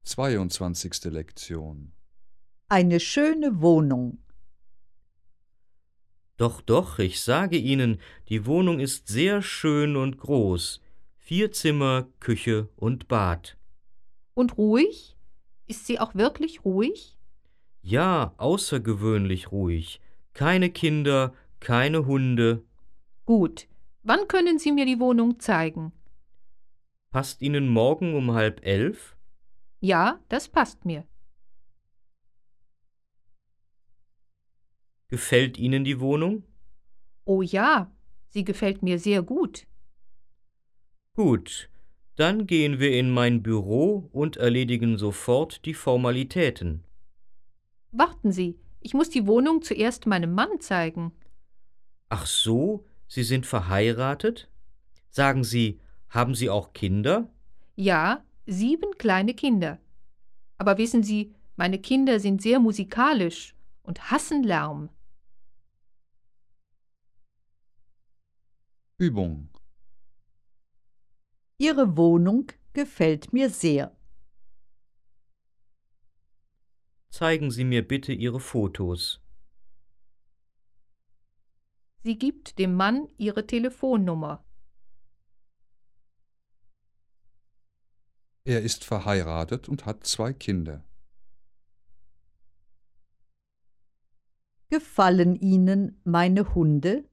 22. Lektion. Eine schöne Wohnung. Doch, doch, ich sage Ihnen, die Wohnung ist sehr schön und groß. 4 Zimmer, Küche und Bad. Und ruhig? Ist sie auch wirklich ruhig? Ja, außergewöhnlich ruhig. Keine Kinder, keine Hunde. Gut. Wann können Sie mir die Wohnung zeigen? Passt Ihnen morgen um 10:30? Ja, das passt mir. Gefällt Ihnen die Wohnung? Oh ja, sie gefällt mir sehr gut. Gut, dann gehen wir in mein Büro und erledigen sofort die Formalitäten. Warten Sie, ich muss die Wohnung zuerst meinem Mann zeigen. Ach so, Sie sind verheiratet? Sagen Sie, haben Sie auch Kinder? Ja, 7 kleine Kinder. Aber wissen Sie, meine Kinder sind sehr musikalisch und hassen Lärm. Übung. Ihre Wohnung gefällt mir sehr. Zeigen Sie mir bitte Ihre Fotos. Sie gibt dem Mann ihre Telefonnummer. Er ist verheiratet und hat 2 Kinder. Gefallen Ihnen meine Hunde?